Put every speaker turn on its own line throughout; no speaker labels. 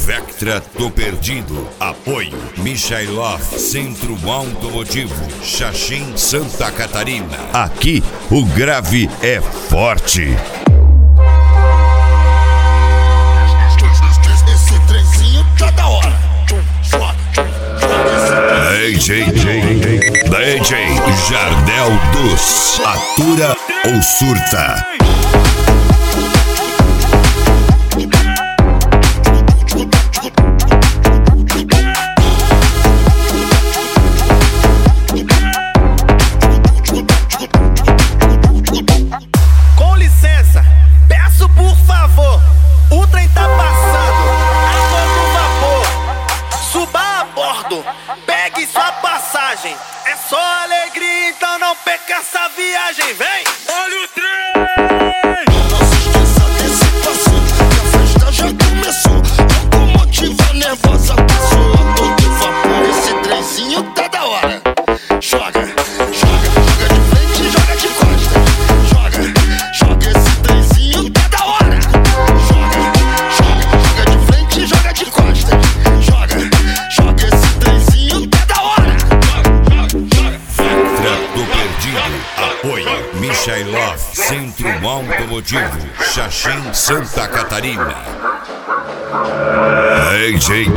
Vectra, tô perdido. Apoio Michailov, Centro Automotivo, Xaxim, Santa Catarina. Aqui o grave é forte.
Esse trenzinho tá da hora.
DJ Jardel dos Atura ou Surta?
Com licença, peço por favor, o trem tá passando a todo vapor. Suba a bordo, pegue sua passagem. É só alegria, então não perca essa viagem. Vem! Olha o trem!
Não se esqueça desse passinho, que a festa já começou. Locomotiva nervosa passou a todo vapor. Esse trenzinho tá da hora. Joga de frente, joga de costas. Joga esse trenzinho tá da hora. Joga de frente, joga de costas. Joga esse trenzinho tá da hora.
Vectra, tô perdido. Apoio Michailov, Centro Automotivo, Xaxim, Santa Catarina.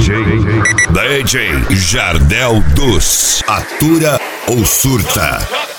DJ Jardel dos Atura ou Surta?